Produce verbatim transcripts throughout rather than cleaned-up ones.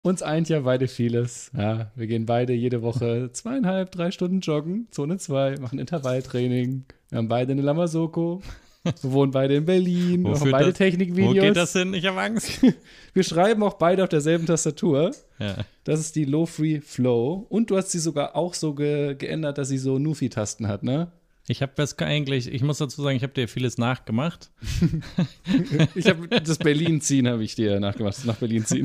uns eint ja beide vieles. Ja, wir gehen beide jede Woche zweieinhalb, drei Stunden joggen, Zone zwei, machen Intervalltraining. Wir haben beide eine Lamasoko. Wir wohnen beide in Berlin, wir machen beide das, Technikvideos. Wo geht das hin? Ich habe Angst. Wir schreiben auch beide auf derselben Tastatur. Ja. Das ist die Low-Free Flow. Und du hast sie sogar auch so ge- geändert, dass sie so Nufi-Tasten hat, ne? Ich habe das eigentlich, ich muss dazu sagen, ich habe dir vieles nachgemacht. Ich habe das Berlin-Ziehen habe ich dir nachgemacht, das nach Berlin ziehen.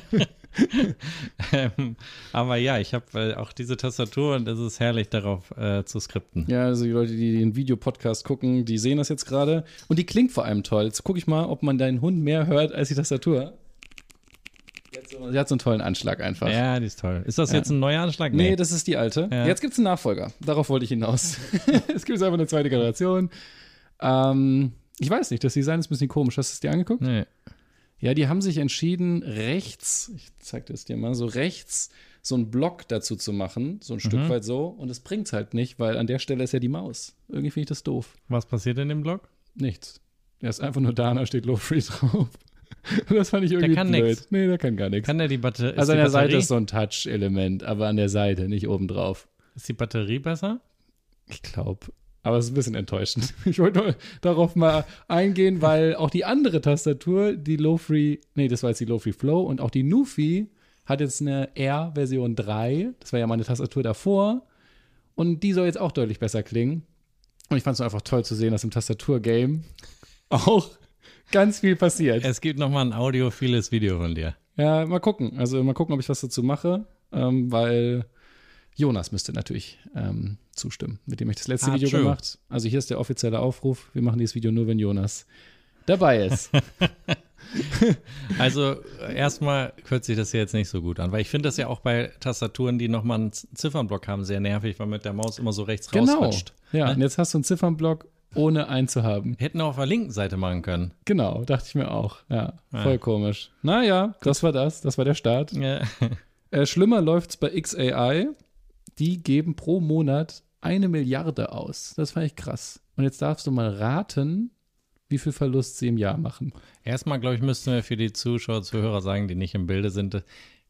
ähm, aber ja, ich habe äh, auch diese Tastatur und es ist herrlich, darauf äh, zu skripten. Ja, also die Leute, die den Videopodcast gucken, die sehen das jetzt gerade. Und die klingt vor allem toll. Jetzt gucke ich mal, ob man deinen Hund mehr hört als die Tastatur. Die hat so, die hat so einen tollen Anschlag einfach. Ja, die ist toll. Ist das Ja. jetzt ein neuer Anschlag? Nee, das ist die alte. Ja. Jetzt gibt es einen Nachfolger. Darauf wollte ich hinaus. Es gibt einfach eine zweite Generation. Ähm, ich weiß nicht, das Design ist ein bisschen komisch. Hast du es dir angeguckt? Nee. Ja, die haben sich entschieden, rechts, ich zeig das dir mal, so rechts so einen Block dazu zu machen, so ein Mhm. Stück weit so. Und es bringt's halt nicht, weil an der Stelle ist ja die Maus. Irgendwie finde ich das doof. Was passiert in dem Blog? Nichts. Der ist einfach nur da und da steht Low Free drauf. Und das fand ich irgendwie kann blöd. nix. Nee, der kann gar nichts. Kann der die Batterie? Also an die der Seite Batterie, ist so ein Touch-Element, aber an der Seite, nicht oben drauf. ist die Batterie besser? Ich glaube. Aber es ist ein bisschen enttäuschend. Ich wollte nur darauf mal eingehen, weil auch die andere Tastatur, die Low-Free, nee, das war jetzt die Low-Free Flow und auch die Nufi hat jetzt eine R-Version drei. Das war ja meine Tastatur davor. Und die soll jetzt auch deutlich besser klingen. Und ich fand es nur einfach toll zu sehen, dass im Tastatur-Game auch ganz viel passiert. Es gibt nochmal ein audiophiles Video von dir. Ja, mal gucken. Also mal gucken, ob ich was dazu mache, ähm, weil Jonas müsste natürlich ähm, zustimmen, mit dem ich das letzte Ah, Video true. gemacht. Also hier ist der offizielle Aufruf. Wir machen dieses Video nur, wenn Jonas dabei ist. Also erstmal hört sich das ja jetzt nicht so gut an, weil ich finde das ja auch bei Tastaturen, die nochmal einen Z- Ziffernblock haben, sehr nervig, weil mit der Maus immer so rechts Genau. rausrutscht. Ja, Ne? und jetzt hast du einen Ziffernblock, ohne einen zu haben. Hätten auch auf der linken Seite machen können. Genau, dachte ich mir auch. Ja, Ja. voll komisch. Naja, das war das. Das war der Start. Ja. Äh, schlimmer läuft's bei X A I. Die geben pro Monat eine Milliarde aus. Das fand ich krass. Und jetzt darfst du mal raten, wie viel Verlust sie im Jahr machen. Erstmal, glaube ich, müssten wir für die Zuschauer, Zuhörer sagen, die nicht im Bilde sind,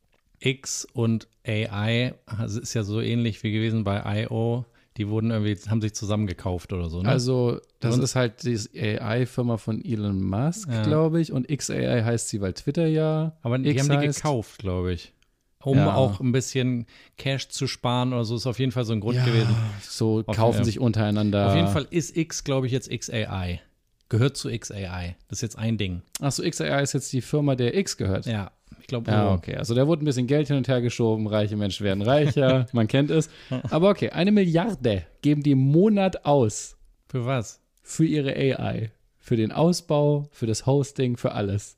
X und A I, das ist ja so ähnlich wie gewesen bei I O, die wurden irgendwie, haben sich zusammengekauft oder so, ne? Also, das Und- ist halt die A I-Firma von Elon Musk, Ja. glaube ich. Und X A I heißt sie, weil Twitter ja. Aber die X haben die heißt. gekauft, glaube ich. Um Ja. auch ein bisschen Cash zu sparen oder so, ist auf jeden Fall so ein Grund Ja, gewesen. so Auf- kaufen ja. sich untereinander. Auf jeden Fall ist X, glaube ich, jetzt X A I. Gehört zu X A I. Das ist jetzt ein Ding. Achso, X A I ist jetzt die Firma, der X gehört. Ja, ich glaube, Ja, so. okay. Also da wurde ein bisschen Geld hin und her geschoben. Reiche Menschen werden reicher. Man kennt es. Aber okay, eine Milliarde geben die im Monat aus Für was? für ihre A I. Für den Ausbau, für das Hosting, für alles.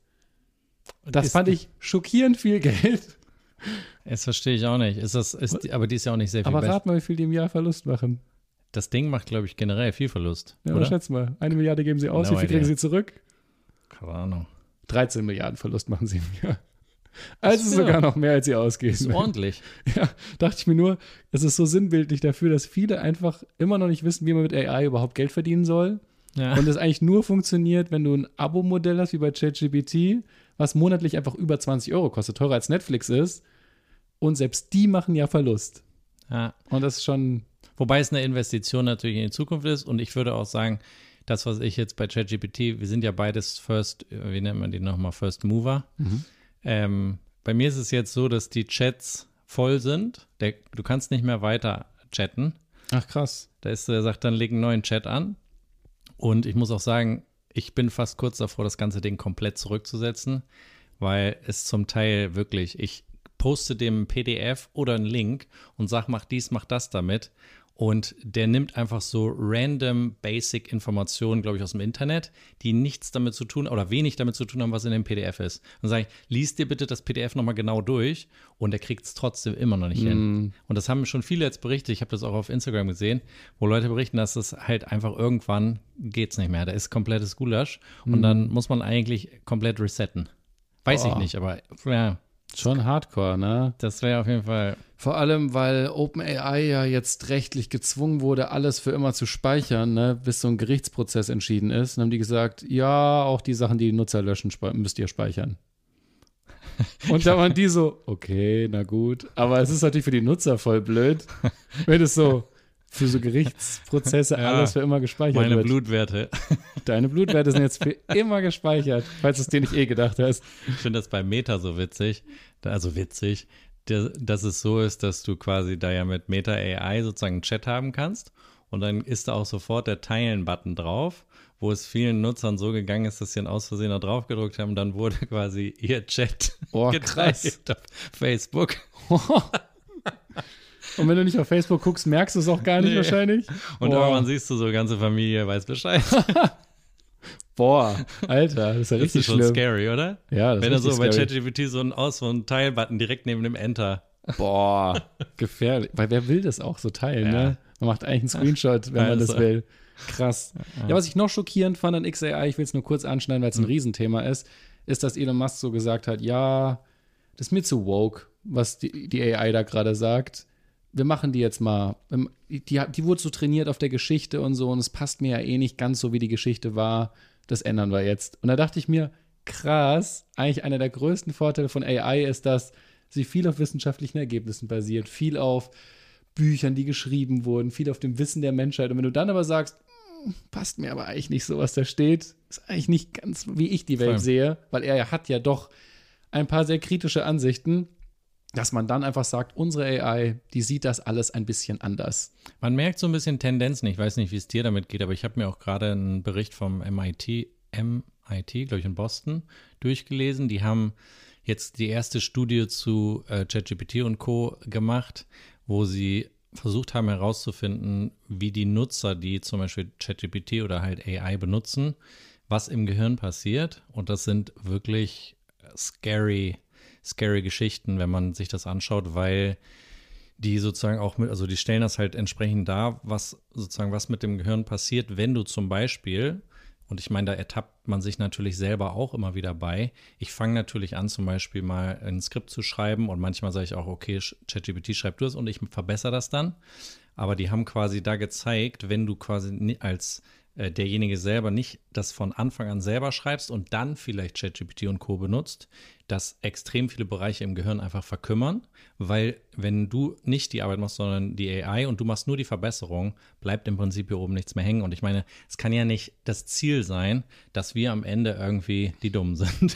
Das Ist- fand ich schockierend viel Geld. Das verstehe ich auch nicht. Ist das, ist, die- aber die ist ja auch nicht sehr viel Aber besser. rat mal, wie viel die im Jahr Verlust machen. Das Ding macht, glaube ich, generell viel Verlust. Ja, oder? oder? Schätz mal. Eine Milliarde geben sie aus. No wie viel kriegen idea. sie zurück? Keine Ahnung. dreizehn Milliarden Verlust machen sie im Jahr. Also Ja. sogar noch mehr, als sie ausgeben. Ist ordentlich. Ja, dachte ich mir nur, es ist so sinnbildlich dafür, dass viele einfach immer noch nicht wissen, wie man mit A I überhaupt Geld verdienen soll. Ja. Und es eigentlich nur funktioniert, wenn du ein Abo-Modell hast, wie bei ChatGPT, was monatlich einfach über zwanzig Euro kostet, teurer als Netflix ist. Und selbst die machen ja Verlust. ja. Und das ist schon, Wobei es eine Investition natürlich in die Zukunft ist. Und ich würde auch sagen, das, was ich jetzt bei ChatGPT, wir sind ja beides First, wie nennt man die nochmal, First Mover. Ähm, bei mir ist es jetzt so, dass die Chats voll sind. Der, du kannst nicht mehr weiter chatten. ach krass. Da ist, er sagt dann, leg einen neuen Chat an. Und ich muss auch sagen, ich bin fast kurz davor, das ganze Ding komplett zurückzusetzen, weil es zum Teil wirklich, ich poste dem ein P D F oder einen Link und sag, mach dies, mach das damit. Und der nimmt einfach so random basic Informationen, glaube ich, aus dem Internet, die nichts damit zu tun oder wenig damit zu tun haben, was in dem P D F ist. Und sage ich, lies dir bitte das P D F nochmal genau durch und er kriegt es trotzdem immer noch nicht hin. Und das haben schon viele jetzt berichtet, ich habe das auch auf Instagram gesehen, wo Leute berichten, dass es halt einfach irgendwann geht's nicht mehr. Da ist komplettes Gulasch und dann muss man eigentlich komplett resetten. Weiß ich Boah. nicht, aber ja, Schon hardcore, ne? das wäre auf jeden Fall. Vor allem, weil OpenAI ja jetzt rechtlich gezwungen wurde, alles für immer zu speichern, ne, bis so ein Gerichtsprozess entschieden ist. Dann haben die gesagt, ja, auch die Sachen, die die Nutzer löschen, spe- müsst ihr speichern. Und da waren die so, okay, na gut. Aber es ist natürlich für die Nutzer voll blöd, wenn es so für so Gerichtsprozesse Ja, alles für immer gespeichert Meine wird. Blutwerte. Deine Blutwerte sind jetzt für immer gespeichert, falls du es dir nicht eh gedacht hast. Ich finde das bei Meta so witzig, also witzig, der, dass es so ist, dass du quasi da ja mit Meta A I sozusagen einen Chat haben kannst und dann ist da auch sofort der Teilen-Button drauf, wo es vielen Nutzern so gegangen ist, dass sie ihn aus Versehen da drauf gedrückt haben, dann wurde quasi ihr Chat Oh, geteilt krass. auf Facebook. Und wenn du nicht auf Facebook guckst, merkst du es auch gar nicht Nee. wahrscheinlich. Und Boah. irgendwann siehst du so, ganze Familie weiß Bescheid. Boah, Alter, das ist ja Das richtig ist schon schlimm. scary, oder? Ja, das Wenn ist du so bei richtig ChatGPT so ein Aus- so ein Teilbutton direkt neben dem Enter. Boah, gefährlich. Weil wer will das auch so teilen, Ja. ne? Man macht eigentlich einen Screenshot, wenn man Also. das will. Krass. Ja, was ich noch schockierend fand an X A I, ich will es nur kurz anschneiden, weil es ein Riesenthema ist, ist, dass Elon Musk so gesagt hat, ja, das ist mir zu woke, was die, die A I da gerade sagt. Wir machen die jetzt mal. Die, die wurde so trainiert auf der Geschichte und so und es passt mir ja eh nicht ganz so, wie die Geschichte war. Das ändern wir jetzt. Und da dachte ich mir, krass, eigentlich einer der größten Vorteile von A I ist, dass sie viel auf wissenschaftlichen Ergebnissen basiert, viel auf Büchern, die geschrieben wurden, viel auf dem Wissen der Menschheit. Und wenn du dann aber sagst, "Hm, passt mir aber eigentlich nicht so, was da steht, ist eigentlich nicht ganz, wie ich die Welt Voll. sehe, weil er ja hat ja doch ein paar sehr kritische Ansichten, dass man dann einfach sagt, unsere A I, die sieht das alles ein bisschen anders. Man merkt so ein bisschen Tendenzen. Ich weiß nicht, wie es dir damit geht, aber ich habe mir auch gerade einen Bericht vom M I T, M I T, glaube ich, in Boston durchgelesen. Die haben jetzt die erste Studie zu äh, ChatGPT und Co. gemacht, wo sie versucht haben herauszufinden, wie die Nutzer, die zum Beispiel ChatGPT oder halt A I benutzen, was im Gehirn passiert. Und das sind wirklich scary, scary Geschichten, wenn man sich das anschaut, weil die sozusagen auch mit, also die stellen das halt entsprechend dar, was sozusagen was mit dem Gehirn passiert, wenn du zum Beispiel, und ich meine, da ertappt man sich natürlich selber auch immer wieder bei. Ich fange natürlich an, zum Beispiel mal ein Skript zu schreiben und manchmal sage ich auch, okay, ChatGPT, schreib du es und ich verbessere das dann. Aber die haben quasi da gezeigt, wenn du quasi ni- als äh, derjenige selber nicht das von Anfang an selber schreibst und dann vielleicht ChatGPT und Co. benutzt, dass extrem viele Bereiche im Gehirn einfach verkümmern, weil wenn du nicht die Arbeit machst, sondern die A I und du machst nur die Verbesserung, bleibt im Prinzip hier oben nichts mehr hängen. Und ich meine, es kann ja nicht das Ziel sein, dass wir am Ende irgendwie die Dummen sind.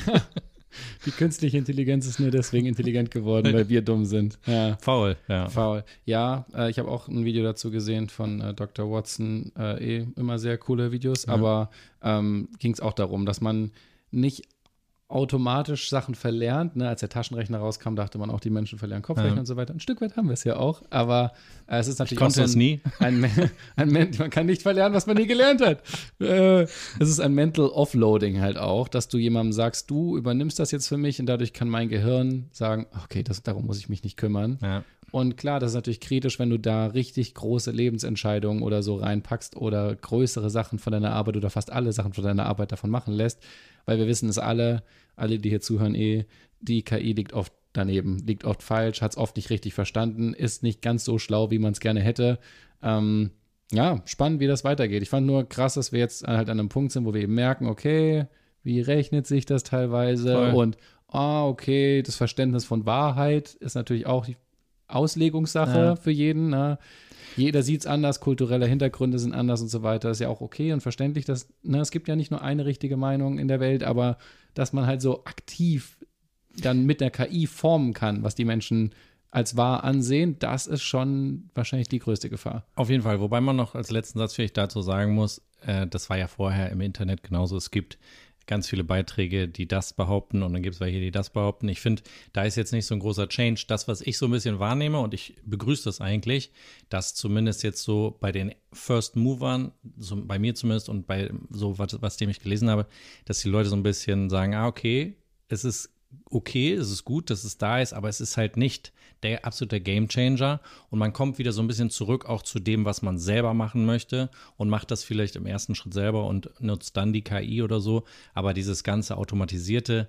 Die künstliche Intelligenz ist nur deswegen intelligent geworden, weil wir dumm sind. Ja. Faul, ja. Faul. Ja, äh, ich habe auch ein Video dazu gesehen von äh, Doktor Watson. Äh, eh immer sehr coole Videos, Ja. aber ähm, ging es auch darum, dass man nicht automatisch Sachen verlernt. Ne? Als der Taschenrechner rauskam, dachte man auch, die Menschen verlernen Kopfrechnen Ja. und so weiter. Ein Stück weit haben wir es ja auch, aber äh, es ist Ich natürlich konnte auch es so ein, nie. ein, Men- ein Men- man kann nicht verlernen, was man nie gelernt hat. Äh, es ist ein Mental Offloading halt auch, dass du jemandem sagst, du übernimmst das jetzt für mich und dadurch kann mein Gehirn sagen, okay, das, darum muss ich mich nicht kümmern. Ja. Und klar, das ist natürlich kritisch, wenn du da richtig große Lebensentscheidungen oder so reinpackst oder größere Sachen von deiner Arbeit oder fast alle Sachen von deiner Arbeit davon machen lässt, weil wir wissen es alle, alle, die hier zuhören, eh, die K I liegt oft daneben, liegt oft falsch, hat es oft nicht richtig verstanden, ist nicht ganz so schlau, wie man es gerne hätte. Ähm, ja, spannend, wie das weitergeht. Ich fand nur krass, dass wir jetzt halt an einem Punkt sind, wo wir eben merken, okay, wie rechnet sich das teilweise? Voll. Und, ah, okay, das Verständnis von Wahrheit ist natürlich auch die Auslegungssache Ja. für jeden. Ne? Jeder sieht es anders, kulturelle Hintergründe sind anders und so weiter. Ist ja auch okay und verständlich, dass, ne, es gibt ja nicht nur eine richtige Meinung in der Welt, aber dass man halt so aktiv dann mit der K I formen kann, was die Menschen als wahr ansehen, das ist schon wahrscheinlich die größte Gefahr. Auf jeden Fall, wobei man noch als letzten Satz vielleicht dazu sagen muss, äh, das war ja vorher im Internet genauso, es gibt ganz viele Beiträge, die das behaupten und dann gibt es welche, die das behaupten. Ich finde, da ist jetzt nicht so ein großer Change. Das, was ich so ein bisschen wahrnehme und ich begrüße das eigentlich, dass zumindest jetzt so bei den First Movern, so bei mir zumindest und bei so was, was dem ich gelesen habe, dass die Leute so ein bisschen sagen, ah, okay, es ist okay, es ist gut, dass es da ist, aber es ist halt nicht der absolute Gamechanger und man kommt wieder so ein bisschen zurück auch zu dem, was man selber machen möchte und macht das vielleicht im ersten Schritt selber und nutzt dann die K I oder so, aber dieses ganze Automatisierte,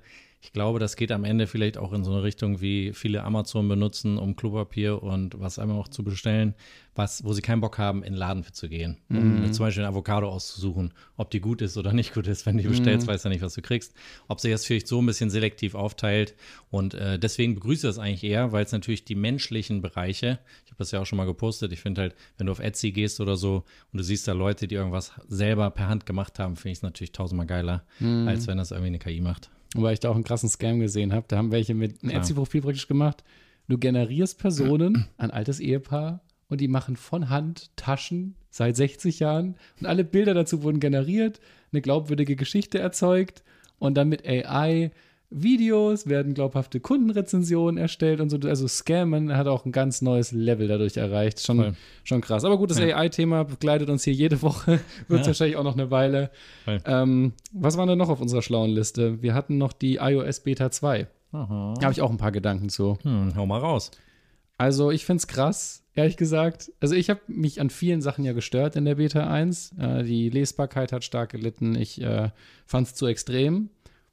Ich glaube, das geht am Ende vielleicht auch in so eine Richtung, wie viele Amazon benutzen, um Klopapier und was einmal noch zu bestellen, was, wo sie keinen Bock haben, in den Laden für zu gehen. Um Mhm. zum Beispiel eine Avocado auszusuchen, ob die gut ist oder nicht gut ist. Wenn du die bestellst, weißt du ja nicht, was du kriegst. Ob sich das vielleicht so ein bisschen selektiv aufteilt. Und äh, deswegen begrüße ich das eigentlich eher, weil es natürlich die menschlichen Bereiche, ich habe das ja auch schon mal gepostet, ich finde halt, wenn du auf Etsy gehst oder so und du siehst da Leute, die irgendwas selber per Hand gemacht haben, finde ich es natürlich tausendmal geiler, Mhm. als wenn das irgendwie eine K I macht. Wobei ich da auch einen krassen Scam gesehen habe. Da haben welche mit einem Klar. Etsy-Profil praktisch gemacht. Du generierst Personen, ein altes Ehepaar, und die machen von Hand Taschen seit sechzig Jahren. Und alle Bilder dazu wurden generiert, eine glaubwürdige Geschichte erzeugt und dann mit A I Videos werden glaubhafte Kundenrezensionen erstellt und so. Also Scammen hat auch ein ganz neues Level dadurch erreicht. Schon, Voll. schon krass. Aber gut, das Ja. A I-Thema begleitet uns hier jede Woche. Wird es Ja. wahrscheinlich auch noch eine Weile. Voll. Ähm, was war denn noch auf unserer schlauen Liste? Wir hatten noch die iOS Beta zwei. Aha. Da habe ich auch ein paar Gedanken zu. Hm, hau mal raus. Also ich finde es krass, ehrlich gesagt. Also ich habe mich an vielen Sachen ja gestört in der Beta eins. Äh, die Lesbarkeit hat stark gelitten. Ich äh, fand es zu extrem.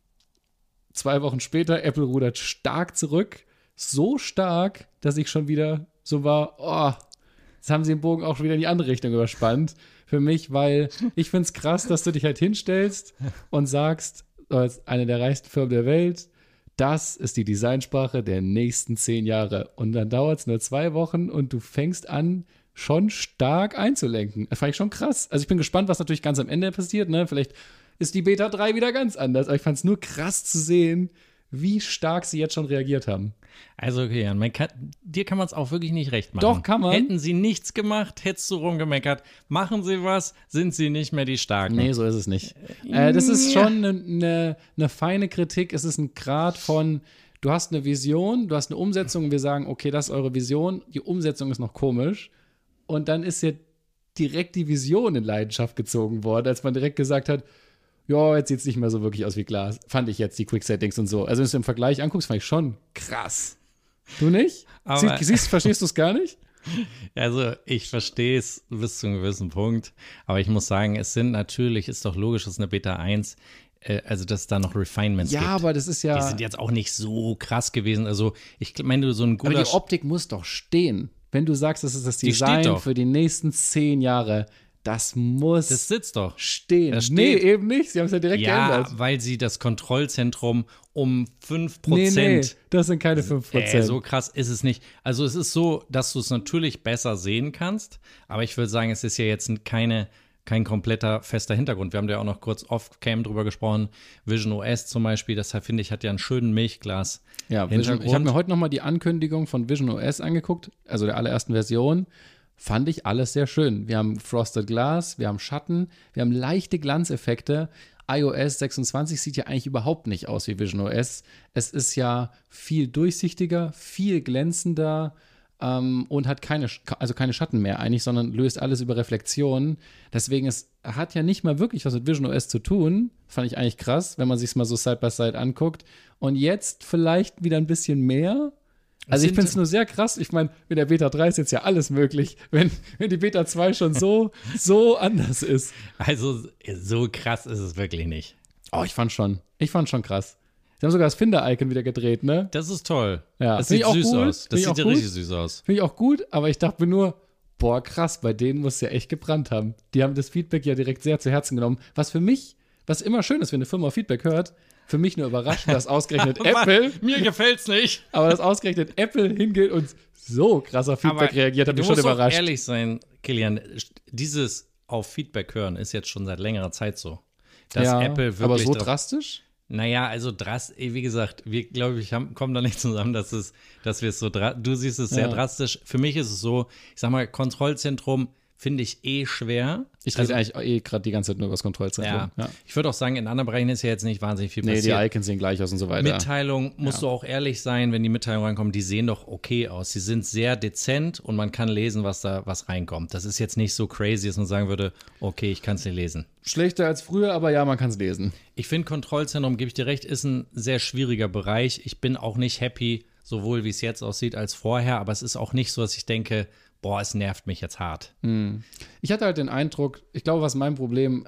Zwei Wochen später, Apple rudert stark zurück. So stark, dass ich schon wieder so war, oh, jetzt haben sie den Bogen auch schon wieder in die andere Richtung überspannt. Für mich, weil ich finde es krass, dass du dich halt hinstellst und sagst, als eine der reichsten Firmen der Welt, das ist die Designsprache der nächsten zehn Jahre. Und dann dauert es nur zwei Wochen und du fängst an, schon stark einzulenken. Das fand ich schon krass. Also ich bin gespannt, was natürlich ganz am Ende passiert. Ne? Vielleicht ist die Beta drei wieder ganz anders. Aber ich fand es nur krass zu sehen, wie stark sie jetzt schon reagiert haben. Also, okay, Jan, man kann, dir kann man es auch wirklich nicht recht machen. Doch, kann man. Hätten sie nichts gemacht, hättest du rumgemeckert. Machen sie was, sind sie nicht mehr die Starken. Nee, so ist es nicht. Äh, das ist schon eine ne, ne feine Kritik. Es ist ein Grad von, du hast eine Vision, du hast eine Umsetzung und wir sagen, okay, das ist eure Vision. Die Umsetzung ist noch komisch. Und dann ist ja direkt die Vision in Leidenschaft gezogen worden, als man direkt gesagt hat, ja, jetzt sieht es nicht mehr so wirklich aus wie Glas. Fand ich jetzt, die Quick-Settings und so. Also, wenn du es im Vergleich anguckst, fand ich schon krass. Du nicht? Aber- Sie, siehst, verstehst du es gar nicht? Also, ich verstehe es bis zu einem gewissen Punkt. Aber ich muss sagen, es sind natürlich, ist doch logisch, dass eine Beta eins, äh, also dass es da noch Refinements Ja, gibt. aber das ist ja. Die sind jetzt auch nicht so krass gewesen. Also, ich meine, so ein Aber guter. die Optik muss doch stehen. Wenn du sagst, das ist das Die steht Design doch. für die nächsten zehn Jahre, das muss das sitzt doch. stehen. das Nee, steht. eben nicht. Sie haben es ja direkt Ja, geändert. weil sie das Kontrollzentrum um fünf Nee, Prozent. nee, das sind keine fünf Prozent. Äh, so krass ist es nicht. Also es ist so, dass du es natürlich besser sehen kannst, aber ich würde sagen, es ist ja jetzt keine, kein kompletter fester Hintergrund. Wir haben da ja auch noch kurz off-cam drüber gesprochen. Vision O S zum Beispiel, das finde ich, hat ja einen schönen Milchglas. Ja, Vision, ich habe mir heute noch mal die Ankündigung von Vision O S angeguckt, also der allerersten Version. Fand ich alles sehr schön. Wir haben Frosted Glass, wir haben Schatten, wir haben leichte Glanzeffekte. iOS sechsundzwanzig sieht ja eigentlich überhaupt nicht aus wie Vision O S. Es ist ja viel durchsichtiger, viel glänzender ähm, und hat keine, also keine Schatten mehr eigentlich, sondern löst alles über Reflexionen. Deswegen, es hat ja nicht mal wirklich was mit Vision O S zu tun. Fand ich eigentlich krass, wenn man sich es mal so Side by Side anguckt. Und jetzt vielleicht wieder ein bisschen mehr. Also ich sind- finde es nur sehr krass. Ich meine, mit der Beta drei ist jetzt ja alles möglich, wenn, wenn die Beta zwei schon so, so anders ist. Also so krass ist es wirklich nicht. Oh, ich fand schon. Ich fand schon krass. Sie haben sogar das Finder-Icon wieder gedreht, ne? Das ist toll. Ja, das find sieht ich auch süß gut. aus. Find Das ich sieht auch ja gut. richtig süß aus. Finde ich auch gut, aber ich dachte mir nur, boah, krass, bei denen muss es ja echt gebrannt haben. Die haben das Feedback ja direkt sehr zu Herzen genommen. Was für mich, was immer schön ist, wenn eine Firma Feedback hört, für mich nur überraschend, dass ausgerechnet Apple, Mir gefällt's nicht. aber dass ausgerechnet Apple hingeht und so krasser Feedback reagiert, hat du mich schon musst auch überrascht. ehrlich sein, Kilian, dieses auf Feedback hören ist jetzt schon seit längerer Zeit so. Dass ja, Apple wirklich aber so drauf- drastisch? Naja, also drastisch, wie gesagt, wir, glaube ich, haben, kommen da nicht zusammen, dass, es, dass wir es so, dra- du siehst es sehr Ja. drastisch. Für mich ist es so, ich sag mal, Kontrollzentrum finde ich eh schwer. Ich Also, rede eigentlich eh gerade die ganze Zeit nur über das Kontrollzentrum. ja. Ich würde auch sagen, in anderen Bereichen ist ja jetzt nicht wahnsinnig viel Nee, die passiert. Icons sehen gleich aus und so weiter. Mitteilung, musst du auch ehrlich sein, wenn die Mitteilungen reinkommen, die sehen doch okay aus. Sie sind sehr dezent und man kann lesen, was da was reinkommt. Das ist jetzt nicht so crazy, dass man sagen würde, okay, ich kann es nicht lesen. Schlechter als früher, aber ja, man kann es lesen. Ich finde, Kontrollzentrum, gebe ich dir recht, ist ein sehr schwieriger Bereich. Ich bin auch nicht happy, sowohl wie es jetzt aussieht, als vorher, aber es ist auch nicht so, dass ich denke, boah, es nervt mich jetzt hart. Ich hatte halt den Eindruck, ich glaube, was mein Problem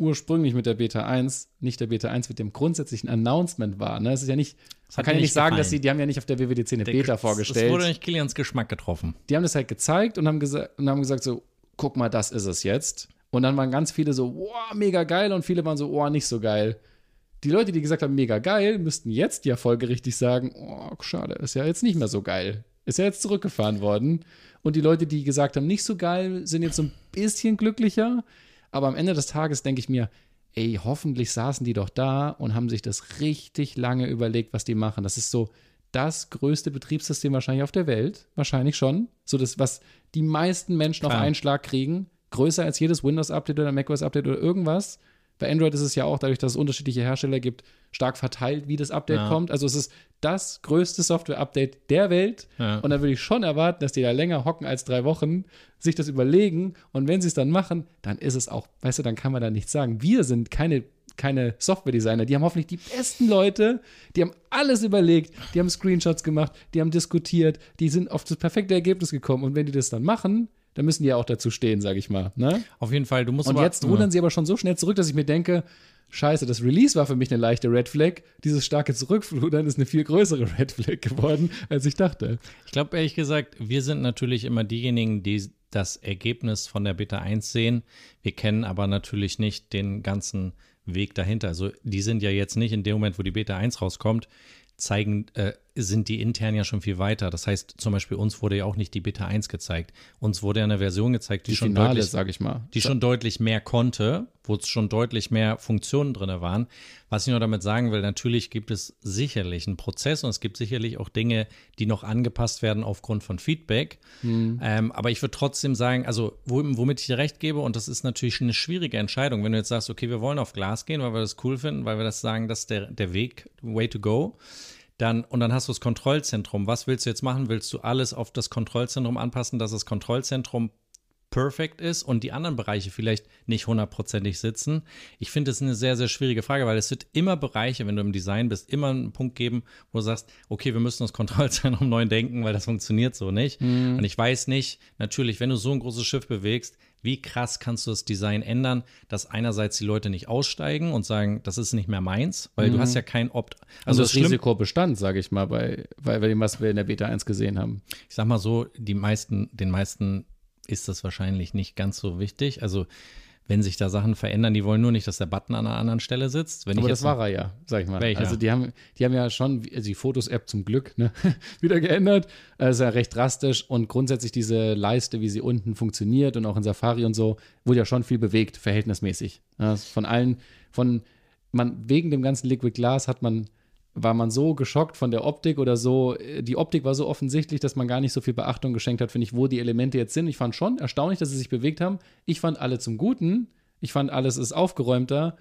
ursprünglich mit der Beta eins nicht der Beta eins mit dem grundsätzlichen Announcement war. Ne? Es ist ja nicht, man kann ja nicht sagen, dass sie, die haben ja nicht auf der W W D C eine der, Beta vorgestellt. Es wurde nicht Kilians Geschmack getroffen. Die haben das halt gezeigt und haben, gesa- und haben gesagt so, guck mal, das ist es jetzt. Und dann waren ganz viele so, wow, mega geil und viele waren so, oh, nicht so geil. Die Leute, die gesagt haben, mega geil, müssten jetzt ja folgerichtig sagen, oh, schade, ist ja jetzt nicht mehr so geil. Ist ja jetzt zurückgefahren worden. Und die Leute, die gesagt haben, nicht so geil, sind jetzt so ein bisschen glücklicher. Aber am Ende des Tages denke ich mir, ey, hoffentlich saßen die doch da und haben sich das richtig lange überlegt, was die machen. Das ist so das größte Betriebssystem wahrscheinlich auf der Welt. Wahrscheinlich schon. So das, was die meisten Menschen auf einen Schlag kriegen. Größer als jedes Windows-Update oder macOS-Update oder irgendwas. Bei Android ist es ja auch, dadurch, dass es unterschiedliche Hersteller gibt, stark verteilt, wie das Update ja. kommt. Also es ist das größte Software-Update der Welt. Ja. Und da würde ich schon erwarten, dass die da länger hocken als drei Wochen, sich das überlegen. Und wenn sie es dann machen, dann ist es auch, weißt du, dann kann man da nichts sagen. Wir sind keine, keine Software-Designer. Die haben hoffentlich die besten Leute. Die haben alles überlegt. Die haben Screenshots gemacht. Die haben diskutiert. Die sind auf das perfekte Ergebnis gekommen. Und wenn die das dann machen, dann müssen die ja auch dazu stehen, sag ich mal. Ne? Auf jeden Fall. Du musst Und aber, jetzt rudern ja. sie aber schon so schnell zurück, dass ich mir denke, scheiße, das Release war für mich eine leichte Red Flag. Dieses starke Zurückrudern ist eine viel größere Red Flag geworden, als ich dachte. Ich glaube, ehrlich gesagt, wir sind natürlich immer diejenigen, die das Ergebnis von der Beta eins sehen. Wir kennen aber natürlich nicht den ganzen Weg dahinter. Also die sind ja jetzt nicht in dem Moment, wo die Beta eins rauskommt, zeigen, äh, sind die intern ja schon viel weiter. Das heißt, zum Beispiel uns wurde ja auch nicht die Beta eins gezeigt. Uns wurde ja eine Version gezeigt, die, die schon Finale, deutlich, sag ich mal. die schon deutlich mehr konnte, wo es schon deutlich mehr Funktionen drin waren. Was ich nur damit sagen will, natürlich gibt es sicherlich einen Prozess und es gibt sicherlich auch Dinge, die noch angepasst werden aufgrund von Feedback. Hm. Ähm, aber ich würde trotzdem sagen, also womit ich dir recht gebe, und das ist natürlich eine schwierige Entscheidung, wenn du jetzt sagst, okay, wir wollen auf Glas gehen, weil wir das cool finden, weil wir das sagen, das ist der, der Weg, way to go. Dann, und dann hast du das Kontrollzentrum. Was willst du jetzt machen? Willst du alles auf das Kontrollzentrum anpassen, dass das Kontrollzentrum perfekt ist und die anderen Bereiche vielleicht nicht hundertprozentig sitzen? Ich finde, das ist eine sehr, sehr schwierige Frage, weil es wird immer Bereiche, wenn du im Design bist, immer einen Punkt geben, wo du sagst, okay, wir müssen das Kontrollzentrum neu denken, weil das funktioniert so nicht. Mhm. Und ich weiß nicht, natürlich, wenn du so ein großes Schiff bewegst, wie krass kannst du das Design ändern, dass einerseits die Leute nicht aussteigen und sagen, das ist nicht mehr meins, weil mhm. du hast ja kein Opt. Also, also das Risiko bestand, sage ich mal, bei, bei, bei dem, was wir in der Beta eins gesehen haben. Ich sag mal so, die meisten, den meisten ist das wahrscheinlich nicht ganz so wichtig. Also wenn sich da Sachen verändern, die wollen nur nicht, dass der Button an einer anderen Stelle sitzt. Wenn Aber ich das jetzt war er ja, sag ich mal. Welcher? Also die haben, die haben ja schon also die Fotos-App zum Glück ne, wieder geändert. Das ist ja recht drastisch und grundsätzlich diese Leiste, wie sie unten funktioniert und auch in Safari und so, wurde ja schon viel bewegt, verhältnismäßig. Ja, von allen, von man wegen dem ganzen Liquid Glass hat man war man so geschockt von der Optik oder so, die Optik war so offensichtlich, dass man gar nicht so viel Beachtung geschenkt hat, finde ich, wo die Elemente jetzt sind. Ich fand schon erstaunlich, dass sie sich bewegt haben. Ich fand alle zum Guten. Ich fand, alles ist aufgeräumter.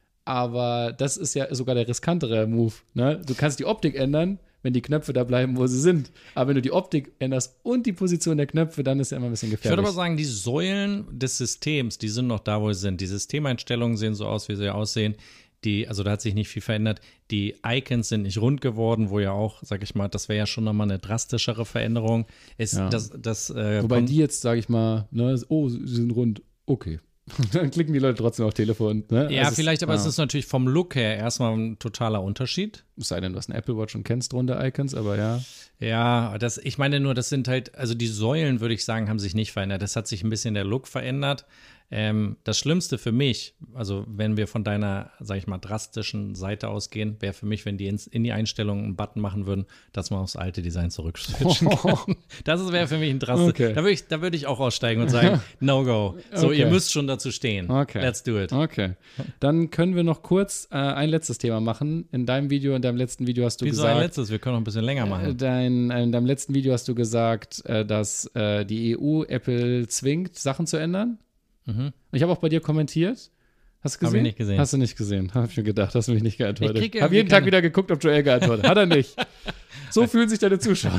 Aber das ist ja sogar der riskantere Move. Ne? Du kannst die Optik ändern, wenn die Knöpfe da bleiben, wo sie sind. Aber wenn du die Optik änderst und die Position der Knöpfe, dann ist ja immer ein bisschen gefährlich. Ich würde aber sagen, die Säulen des Systems, die sind noch da, wo sie sind. Die Systemeinstellungen sehen so aus, wie sie aussehen. Die, also da hat sich nicht viel verändert. Die Icons sind nicht rund geworden, wo ja auch, sag ich mal, das wäre ja schon nochmal eine drastischere Veränderung. Es, ja. das, das, äh, Wobei die jetzt, sag ich mal, ne, oh, sie sind rund, okay. Dann klicken die Leute trotzdem auf Telefon. Ne? Ja, also vielleicht, es, aber ja. es ist natürlich vom Look her erstmal ein totaler Unterschied. Es sei denn, du hast eine Apple Watch und kennst runde Icons, aber ja. Ja, das, ich meine nur, das sind halt, also die Säulen, würde ich sagen, haben sich nicht verändert. Das hat sich ein bisschen der Look verändert. Ähm, das Schlimmste für mich, also wenn wir von deiner, sag ich mal, drastischen Seite ausgehen, wäre für mich, wenn die ins, in die Einstellungen einen Button machen würden, dass man aufs alte Design zurückswitchen kann. Das wäre für mich ein drastisches. Okay. Da würde ich, da würd ich auch aussteigen und sagen, no go. So, okay. Ihr müsst schon dazu stehen. Okay. Let's do it. Okay. Dann können wir noch kurz äh, ein letztes Thema machen. In deinem Video, in deinem letzten Video hast du Wieso gesagt. ein letztes? Wir können noch ein bisschen länger machen. Äh, dein, in deinem letzten Video hast du gesagt, äh, dass äh, die E U Apple zwingt, Sachen zu ändern. Mhm. Ich habe auch bei dir kommentiert. Hast du gesehen? Habe ich nicht gesehen. Hast du nicht gesehen? Habe ich mir gedacht, hast du mich nicht geantwortet. Ich habe jeden Tag wieder geguckt, ob Joel geantwortet hat. Hat er nicht. So fühlen sich deine Zuschauer.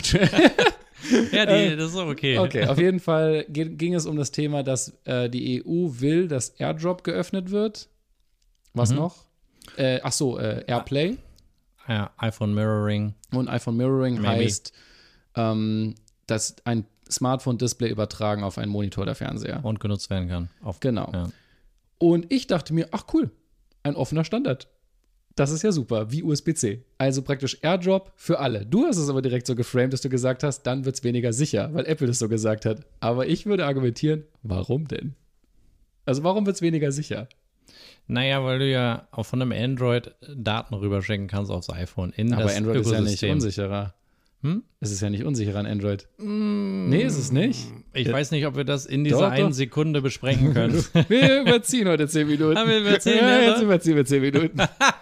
Ja, die, das ist auch okay. Okay, auf jeden Fall ging es um das Thema, dass äh, die E U will, dass AirDrop geöffnet wird. Was mhm. noch? Äh, ach so, äh, AirPlay. Ja, iPhone Mirroring. Und iPhone Mirroring Maybe. heißt, ähm, dass ein Smartphone-Display übertragen auf einen Monitor der Fernseher. Und genutzt werden kann. Auf, genau. Ja. Und ich dachte mir, ach cool, ein offener Standard. Das ist ja super, wie U S B C. Also praktisch AirDrop für alle. Du hast es aber direkt so geframed, dass du gesagt hast, dann wird es weniger sicher, weil Apple das so gesagt hat. Aber ich würde argumentieren, warum denn? Also warum wird es weniger sicher? Naja, weil du ja auch von einem Android Daten rüberschicken kannst aufs iPhone. In aber das Android Ökosystem. ist ja nicht unsicherer. Hm? Es ist ja nicht unsicherer an Android. Mm, nee, ist es nicht. Ich Ja. weiß nicht, ob wir das in dieser Doch, einen doch. Sekunde besprechen können. Wir überziehen heute zehn Minuten. Ah, wir überziehen, ja, ja, jetzt ne? überziehen wir zehn Minuten.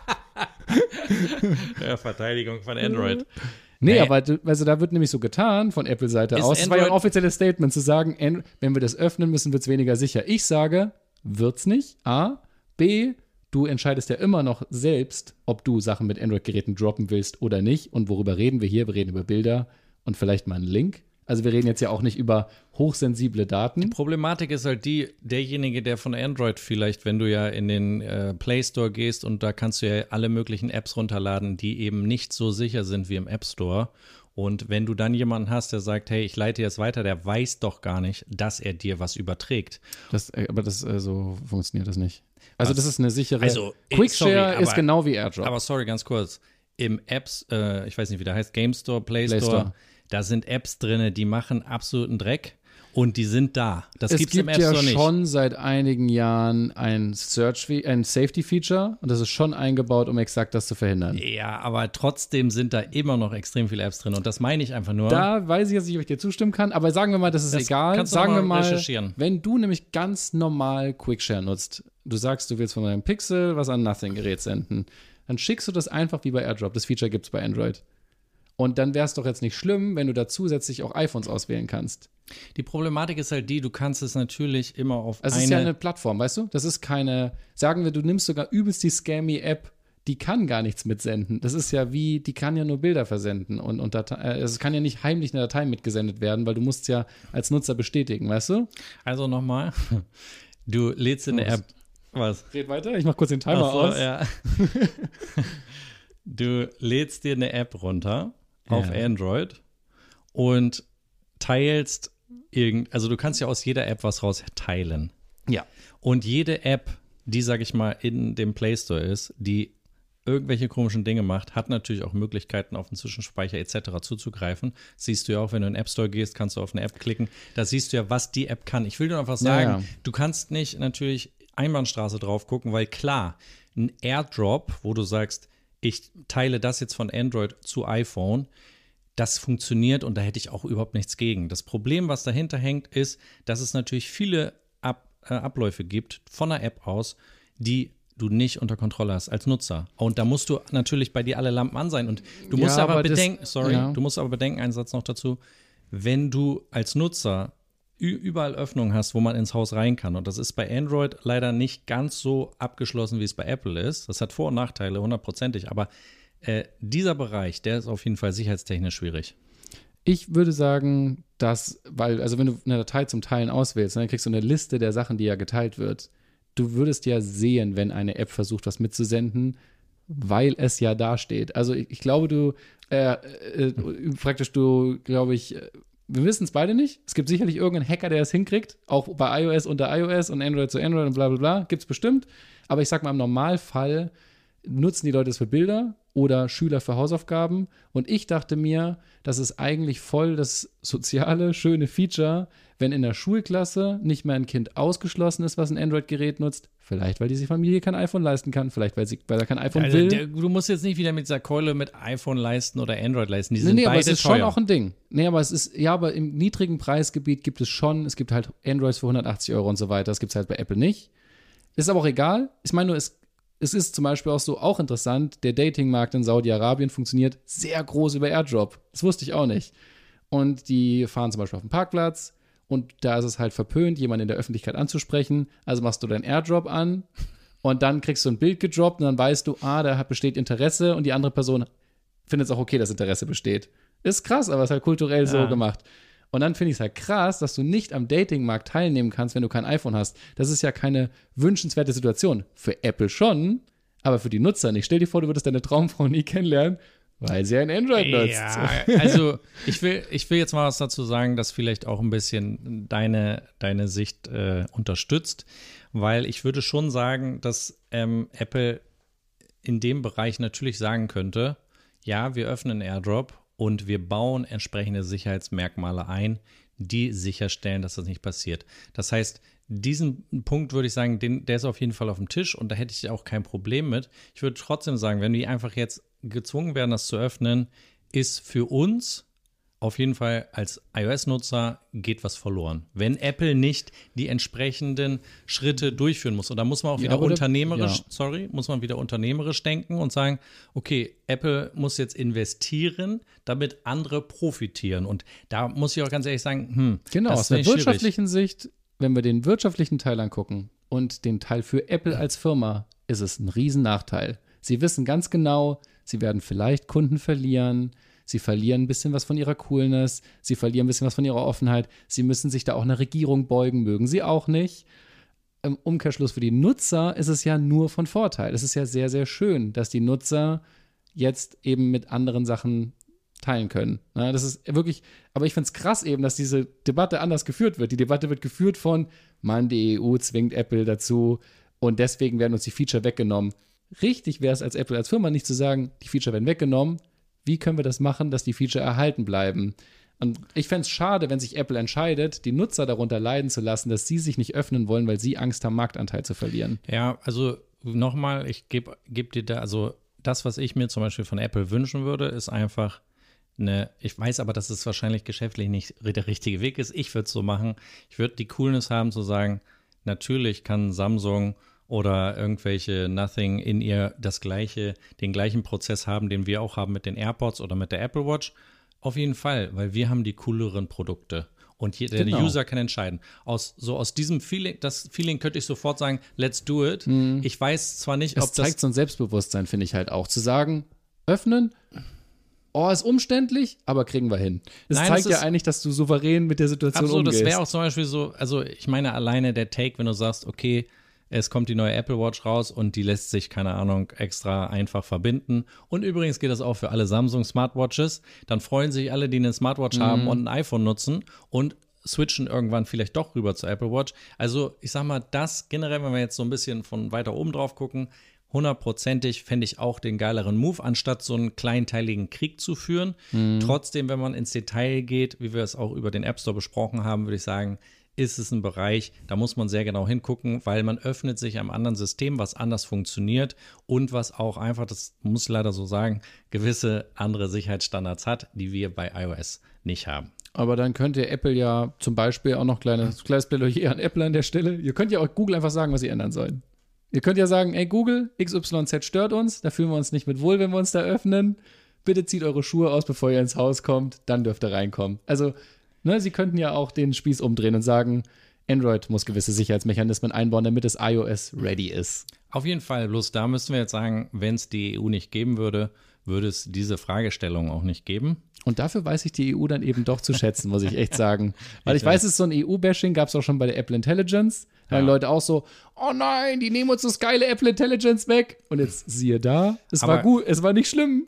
Ja, Verteidigung von Android. Nee, Nee. aber du- also da wird nämlich so getan von Apple-Seite Ist aus. Das war ja ein Android- offizielles Statement zu sagen, An- wenn wir das öffnen müssen, wird es weniger sicher. Ich sage, wird's nicht. A. B. Du entscheidest ja immer noch selbst, ob du Sachen mit Android-Geräten droppen willst oder nicht. Und worüber reden wir hier? Wir reden über Bilder und vielleicht mal einen Link. Also wir reden jetzt ja auch nicht über hochsensible Daten. Problematik ist halt die, derjenige, der von Android vielleicht, wenn du ja in den äh, Play Store gehst und da kannst du ja alle möglichen Apps runterladen, die eben nicht so sicher sind wie im App Store. Und wenn du dann jemanden hast, der sagt, hey, ich leite jetzt weiter, der weiß doch gar nicht, dass er dir was überträgt. Das, äh, aber das, äh, so funktioniert das nicht. Also Was? das ist eine sichere. Also, äh, Quickshare sorry, ist aber- genau wie AirDrop. Aber sorry, ganz kurz. Im Apps, äh, ich weiß nicht, wie der heißt, Game Store, Play Store, Play Store. da sind Apps drin, die machen absoluten Dreck und die sind da. Das es gibt's gibt im App ja Store nicht. schon seit einigen Jahren ein Search, ein Safety-Feature und das ist schon eingebaut, um exakt das zu verhindern. Ja, aber trotzdem sind da immer noch extrem viele Apps drin und das meine ich einfach nur. Da weiß ich jetzt nicht, ob ich dir zustimmen kann, aber sagen wir mal, das ist Das egal. kannst du Sagen noch wir mal mal, recherchieren. wenn du nämlich ganz normal Quickshare nutzt, du sagst, du willst von deinem Pixel was an Nothing-Gerät senden, dann schickst du das einfach wie bei AirDrop. Das Feature gibt es bei Android. Und dann wäre es doch jetzt nicht schlimm, wenn du da zusätzlich auch iPhones auswählen kannst. Die Problematik ist halt die, du kannst es natürlich immer auf Also eine. es ist ja eine Plattform, weißt du? Das ist keine, sagen wir, du nimmst sogar übelst die Scammy-App, die kann gar nichts mitsenden. Das ist ja wie, die kann ja nur Bilder versenden und, und Datei, äh, es kann ja nicht heimlich eine Datei mitgesendet werden, weil du musst ja als Nutzer bestätigen, weißt du? Also nochmal, du lädst in der Was? App. Was? Red weiter, ich mach kurz den Timer Ach so, aus. ja. Du lädst dir eine App runter auf Ja. Android und teilst irgend, also du kannst ja aus jeder App was raus teilen. Ja. Und jede App, die, sag ich mal, in dem Play Store ist, die irgendwelche komischen Dinge macht, hat natürlich auch Möglichkeiten, auf den Zwischenspeicher et cetera zuzugreifen. Siehst du ja auch, wenn du in den App Store gehst, kannst du auf eine App klicken. Da siehst du ja, was die App kann. Ich will dir einfach sagen, Ja, ja. du kannst nicht natürlich Einbahnstraße drauf gucken, weil klar, ein AirDrop, wo du sagst, ich teile das jetzt von Android zu iPhone, das funktioniert und da hätte ich auch überhaupt nichts gegen. Das Problem, was dahinter hängt, ist, dass es natürlich viele Ab äh, Abläufe gibt von der App aus, die du nicht unter Kontrolle hast als Nutzer. Und da musst du natürlich bei dir alle Lampen an sein. Und du musst Ja, aber, aber das- bedenken, sorry, ja. du musst aber bedenken, einen Satz noch dazu, wenn du als Nutzer ü- überall Öffnungen hast, wo man ins Haus rein kann. Und das ist bei Android leider nicht ganz so abgeschlossen, wie es bei Apple ist. Das hat Vor- und Nachteile, hundertprozentig. Aber äh, dieser Bereich, der ist auf jeden Fall sicherheitstechnisch schwierig. Ich würde sagen, dass, weil, also wenn du eine Datei zum Teilen auswählst, dann kriegst du eine Liste der Sachen, die ja geteilt wird. Du würdest ja sehen, wenn eine App versucht, was mitzusenden, weil es ja da steht. Also ich, ich glaube, du, äh, äh, praktisch du, glaube ich, äh, wir wissen es beide nicht. Es gibt sicherlich irgendeinen Hacker, der es hinkriegt, auch bei iOS unter iOS und Android zu Android und bla bla bla, gibt es bestimmt. Aber ich sag mal, im Normalfall nutzen die Leute es für Bilder oder Schüler für Hausaufgaben. Und ich dachte mir, das ist eigentlich voll das soziale, schöne Feature, wenn in der Schulklasse nicht mehr ein Kind ausgeschlossen ist, was ein Android-Gerät nutzt. Vielleicht, weil diese Familie kein iPhone leisten kann. Vielleicht, weil, sie, weil er kein iPhone Also, will. der, du musst jetzt nicht wieder mit dieser Keule mit iPhone leisten oder Android leisten. Die Nee, sind nee, aber beide es ist teuer. schon auch ein Ding. Nee, aber es ist, ja, aber im niedrigen Preisgebiet gibt es schon, es gibt halt Androids für hundertachtzig Euro und so weiter. Das gibt es halt bei Apple nicht. Ist aber auch egal. Ich meine nur, es, es ist zum Beispiel auch so, auch interessant, der Datingmarkt in Saudi-Arabien funktioniert sehr groß über AirDrop. Das wusste ich auch nicht. Und die fahren zum Beispiel auf dem Parkplatz und da ist es halt verpönt, jemanden in der Öffentlichkeit anzusprechen. Also machst du deinen AirDrop an und dann kriegst du ein Bild gedroppt und dann weißt du, ah, da hat- besteht Interesse und die andere Person findet es auch okay, dass Interesse besteht. Ist krass, aber ist halt kulturell so Ja. gemacht. Und dann finde ich es halt krass, dass du nicht am Datingmarkt teilnehmen kannst, wenn du kein iPhone hast. Das ist ja keine wünschenswerte Situation. Für Apple schon, aber für die Nutzer nicht. Stell dir vor, du würdest deine Traumfrau nie kennenlernen, Weil sie ein Android nutzt. Ja, also ich will, ich will jetzt mal was dazu sagen, das vielleicht auch ein bisschen deine, deine Sicht äh, unterstützt, weil ich würde schon sagen, dass ähm, Apple in dem Bereich natürlich sagen könnte, ja, wir öffnen AirDrop und wir bauen entsprechende Sicherheitsmerkmale ein, die sicherstellen, dass das nicht passiert. Das heißt, diesen Punkt würde ich sagen, den, der ist auf jeden Fall auf dem Tisch und da hätte ich auch kein Problem mit. Ich würde trotzdem sagen, wenn die einfach jetzt gezwungen werden, das zu öffnen, ist für uns auf jeden Fall als iOS-Nutzer geht was verloren. Wenn Apple nicht die entsprechenden Schritte durchführen muss. Und da muss man auch Ja, wieder oder- unternehmerisch, ja. sorry, muss man wieder unternehmerisch denken und sagen, okay, Apple muss jetzt investieren, damit andere profitieren. Und da muss ich auch ganz ehrlich sagen, hm, Genau, das aus ist der nicht schwierig. wirtschaftlichen Sicht, wenn wir den wirtschaftlichen Teil angucken und den Teil für Apple als Firma, ist es ein Riesennachteil. Sie wissen ganz genau, sie werden vielleicht Kunden verlieren, sie verlieren ein bisschen was von ihrer Coolness, sie verlieren ein bisschen was von ihrer Offenheit, sie müssen sich da auch einer Regierung beugen, mögen sie auch nicht. Im Umkehrschluss für die Nutzer ist es ja nur von Vorteil. Es ist ja sehr, sehr schön, dass die Nutzer jetzt eben mit anderen Sachen teilen können. Na, das ist wirklich, aber ich finde es krass eben, dass diese Debatte anders geführt wird. Die Debatte wird geführt von, Mann, die E U zwingt Apple dazu und deswegen werden uns die Feature weggenommen. Richtig wäre es als Apple, als Firma nicht zu sagen, die Feature werden weggenommen. Wie können wir das machen, dass die Feature erhalten bleiben? Und ich fände es schade, wenn sich Apple entscheidet, die Nutzer darunter leiden zu lassen, dass sie sich nicht öffnen wollen, weil sie Angst haben, Marktanteil zu verlieren. Ja, also nochmal, ich gebe geb dir da, also das, was ich mir zum Beispiel von Apple wünschen würde, ist einfach eine, ich weiß aber, dass es wahrscheinlich geschäftlich nicht der richtige Weg ist. Ich würde es so machen, ich würde die Coolness haben zu sagen, natürlich kann Samsung oder irgendwelche Nothing in ihr das gleiche, den gleichen Prozess haben, den wir auch haben mit den AirPods oder mit der Apple Watch. Auf jeden Fall, weil wir haben die cooleren Produkte. Und hier, der Genau. User kann entscheiden. Aus, so aus diesem Feeling, das Feeling könnte ich sofort sagen, let's do it. Ich weiß zwar nicht, Es ob zeigt das. so ein Selbstbewusstsein, finde ich halt auch. Zu sagen, öffnen, oh, ist umständlich, aber kriegen wir hin. Das Nein, zeigt das ja ist- eigentlich, dass du souverän mit der Situation Absolut, das umgehst. wäre auch zum Beispiel so, also ich meine alleine der Take, wenn du sagst, okay, es kommt die neue Apple Watch raus und die lässt sich, keine Ahnung, extra einfach verbinden. Und übrigens geht das auch für alle Samsung Smartwatches. Dann freuen sich alle, die eine Smartwatch haben und ein iPhone nutzen und switchen irgendwann vielleicht doch rüber zur Apple Watch. Also ich sag mal, das generell, wenn wir jetzt so ein bisschen von weiter oben drauf gucken, hundertprozentig fände ich auch den geileren Move, anstatt so einen kleinteiligen Krieg zu führen. Trotzdem, wenn man ins Detail geht, wie wir es auch über den App Store besprochen haben, würde ich sagen, ist es ein Bereich, da muss man sehr genau hingucken, weil man öffnet sich einem anderen System, was anders funktioniert und was auch einfach, das muss ich leider so sagen, gewisse andere Sicherheitsstandards hat, die wir bei iOS nicht haben. Aber dann könnte Apple ja zum Beispiel auch noch kleines, kleines Plädoyer an Apple an der Stelle. Ihr könnt ja auch Google einfach sagen, was sie ändern sollen. Ihr könnt ja sagen, ey Google, X Y Z stört uns, da fühlen wir uns nicht mit wohl, wenn wir uns da öffnen. Bitte zieht eure Schuhe aus, bevor ihr ins Haus kommt, dann dürft ihr reinkommen. Also, ne, sie könnten ja auch den Spieß umdrehen und sagen, Android muss gewisse Sicherheitsmechanismen einbauen, damit das iOS ready ist. Auf jeden Fall, bloß da müssten wir jetzt sagen, wenn es die E U nicht geben würde, würde es diese Fragestellung auch nicht geben. Und dafür weiß ich die E U dann eben doch zu schätzen, muss ich echt sagen. Weil ich weiß, es ist so ein E U-Bashing, gab es auch schon bei der Apple Intelligence. Da waren Ja. Leute auch so, oh nein, die nehmen uns das geile Apple Intelligence weg. Und jetzt siehe da, es Aber- war gut, es war nicht schlimm.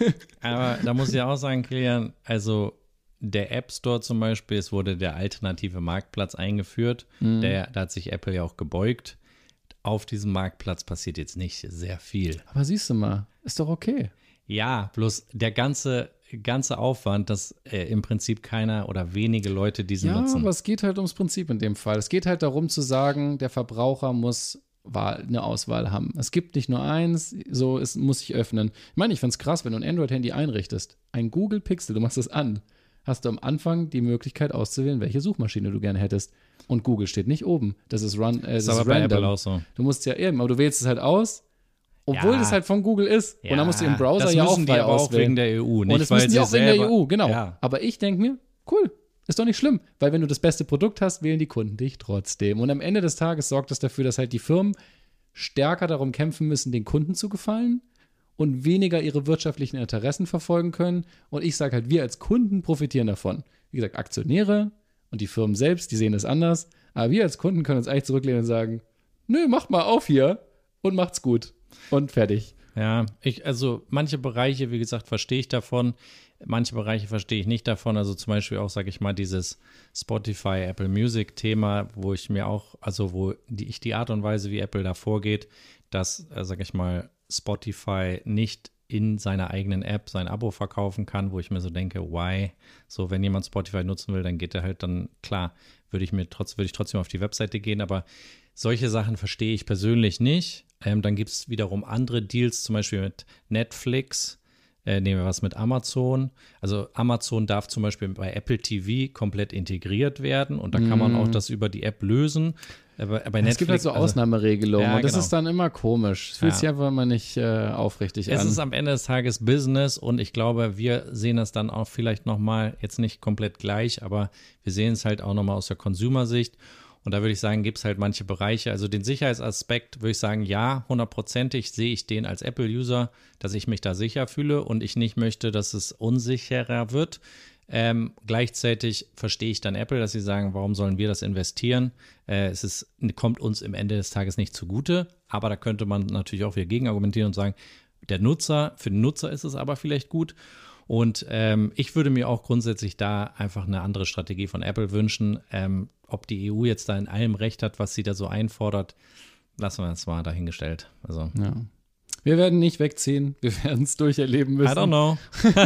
Aber da muss ich auch sagen, Kilian, also der App Store zum Beispiel, es wurde der alternative Marktplatz eingeführt. Der, da hat sich Apple ja auch gebeugt. Auf diesem Marktplatz passiert jetzt nicht sehr viel. Aber siehst du mal, ist doch okay. Ja, bloß der ganze, ganze Aufwand, dass äh, im Prinzip keiner oder wenige Leute diesen Ja, nutzen. aber es geht halt ums Prinzip in dem Fall. Es geht halt darum zu sagen, der Verbraucher muss Wahl, eine Auswahl haben. Es gibt nicht nur eins, so es muss sich öffnen. Ich meine, ich finde es krass, wenn du ein Android-Handy einrichtest, ein Google Pixel, du machst es an, hast du am Anfang die Möglichkeit auszuwählen, welche Suchmaschine du gerne hättest. Und Google steht nicht oben. Das ist, run, äh, das ist ist aber bei random. Apple auch so. Du musst ja eben, aber du wählst es halt aus, obwohl Ja. das halt von Google ist. Und dann musst du im Browser das ja auch müssen die frei aber auch auswählen. wegen der E U, nicht Und das weil müssen die sie auch wegen selber, der E U, genau. Ja. Aber ich denke mir, cool, ist doch nicht schlimm, weil wenn du das beste Produkt hast, wählen die Kunden dich trotzdem. Und am Ende des Tages sorgt das dafür, dass halt die Firmen stärker darum kämpfen müssen, den Kunden zu gefallen und weniger ihre wirtschaftlichen Interessen verfolgen können. Und ich sage halt, wir als Kunden profitieren davon. Wie gesagt, Aktionäre und die Firmen selbst, die sehen das anders. Aber wir als Kunden können uns eigentlich zurücklehnen und sagen, nö, macht mal auf hier und macht's gut. Und fertig. Ja, ich, also manche Bereiche, wie gesagt, verstehe ich davon. Manche Bereiche verstehe ich nicht davon. Also zum Beispiel auch, sage ich mal, dieses Spotify, Apple Music Thema, wo ich mir auch, also wo die, ich die Art und Weise, wie Apple da vorgeht, dass, äh, sage ich mal, Spotify nicht in seiner eigenen App sein Abo verkaufen kann, wo ich mir so denke, why? So, wenn jemand Spotify nutzen will, dann geht er halt dann, klar, würde ich mir trotz, würde ich trotzdem auf die Webseite gehen, aber solche Sachen verstehe ich persönlich nicht. Ähm, dann gibt es wiederum andere Deals, zum Beispiel mit Netflix, äh, nehmen wir was mit Amazon. Also Amazon darf zum Beispiel bei Apple T V komplett integriert werden und da kann man auch das über die App lösen. Aber bei Netflix, es gibt halt so Ausnahmeregelungen also, ja, und das genau. ist dann immer komisch. Es fühlt Ja. sich einfach immer nicht äh, aufrichtig Es an. ist am Ende des Tages Business und ich glaube, wir sehen das dann auch vielleicht nochmal, jetzt nicht komplett gleich, aber wir sehen es halt auch nochmal aus der Consumer-Sicht. Und da würde ich sagen, gibt es halt manche Bereiche. Also den Sicherheitsaspekt würde ich sagen, ja, hundertprozentig sehe ich den als Apple-User, dass ich mich da sicher fühle und ich nicht möchte, dass es unsicherer wird. Ähm, gleichzeitig verstehe ich dann Apple, dass sie sagen, warum sollen wir das investieren? Äh, es ist, kommt uns im Ende des Tages nicht zugute, aber da könnte man natürlich auch wieder gegenargumentieren und sagen, der Nutzer, für den Nutzer ist es aber vielleicht gut. Und ähm, ich würde mir auch grundsätzlich da einfach eine andere Strategie von Apple wünschen. Ähm, ob die E U jetzt da in allem Recht hat, was sie da so einfordert, lassen wir das mal dahingestellt. Also, ja. Wir werden nicht wegziehen. Wir werden es durcherleben müssen. I don't know.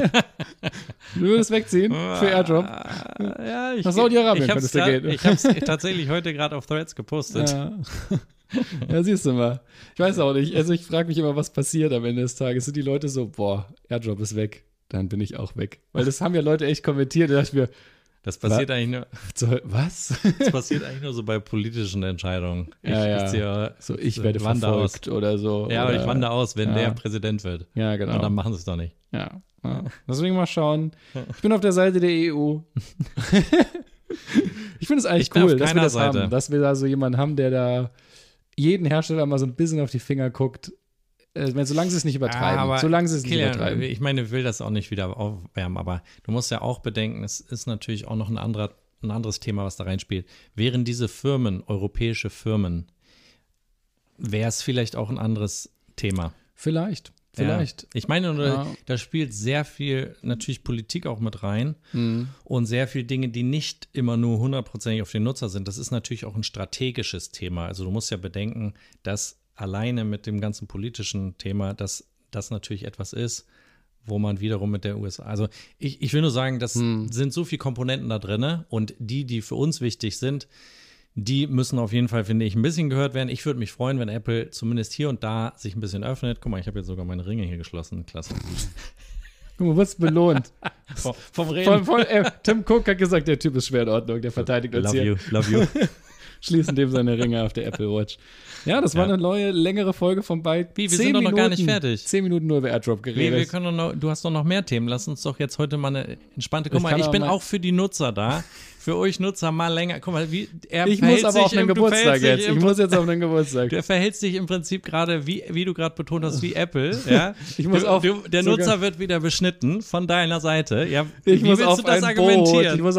Du würdest wegziehen für Airdrop. Ja, ich, Nach Saudi-Arabien ich könntest du grad, gehen. Ich habe es tatsächlich heute gerade auf Threads gepostet. Ja. Ja, siehst du mal. Ich weiß auch nicht. Also ich frage mich immer, was passiert am Ende des Tages. Sind die Leute so, boah, Airdrop ist weg. Dann bin ich auch weg. Weil das haben ja Leute echt kommentiert. Da dachte ich mir, Das passiert, eigentlich nur, was? das passiert eigentlich nur so bei politischen Entscheidungen. Ich, Ja, ja. Ich, ziehe, So, ich werde wandere verfolgt aus. oder so. Ja, oder, aber ich wandere aus, wenn ja. der Präsident wird. Ja, genau. Und dann machen sie es doch nicht. Ja. ja. Deswegen mal schauen. Ich bin auf der Seite der E U. Ich finde es eigentlich Ich bin cool, auf dass wir keiner das Seite. haben. Dass wir da so jemanden haben, der da jeden Hersteller mal so ein bisschen auf die Finger guckt. Äh, solange sie es nicht übertreiben. Aber solange sie es nicht Kilian, übertreiben. ich meine, ich will das auch nicht wieder aufwärmen, aber du musst ja auch bedenken, es ist natürlich auch noch ein, anderer, ein anderes Thema, was da reinspielt. Wären diese Firmen, europäische Firmen, wäre es vielleicht auch ein anderes Thema. Vielleicht. Vielleicht. Ja. Ich meine, Ja. da spielt sehr viel natürlich Politik auch mit rein Mhm. und sehr viel Dinge, die nicht immer nur hundertprozentig auf den Nutzer sind. Das ist natürlich auch ein strategisches Thema. Also du musst ja bedenken, dass alleine mit dem ganzen politischen Thema, dass das natürlich etwas ist, wo man wiederum mit der U S A, also ich, ich will nur sagen, das Hm. sind so viele Komponenten da drin und die, die für uns wichtig sind, die müssen auf jeden Fall, finde ich, ein bisschen gehört werden. Ich würde mich freuen, wenn Apple zumindest hier und da sich ein bisschen öffnet. Guck mal, ich habe jetzt sogar meine Ringe hier geschlossen. Klasse. Guck mal, wirst belohnt. Vom, vom Reden. Voll, voll, äh, Tim Cook hat gesagt, der Typ ist schwer in Ordnung, der verteidigt uns Love hier. you, love you. Schließen dem seine Ringe auf der Apple Watch. Ja, das war Ja. eine neue, längere Folge von Byte. Wie, wir Zehn sind doch noch gar nicht Minuten- fertig. Zehn Minuten nur über Airdrop Nee, geredet. wir können doch noch, du hast doch noch mehr Themen. Lass uns doch jetzt heute mal eine entspannte. Guck Ich mal, kann ich auch bin mal- auch für die Nutzer da. Für euch Nutzer mal länger. Guck mal, wie er ich verhält muss aber sich auf einen im, du Geburtstag verhältst dich jetzt. Im, Ich muss jetzt auf einen Geburtstag. Du verhältst dich im Prinzip gerade, wie, wie du gerade betont hast, wie Apple. Ja? Ich muss du, auf du, der sogar- Nutzer wird wieder beschnitten von deiner Seite. Ja, Ich wie muss willst auf du das ein argumentieren? Boot. Ich muss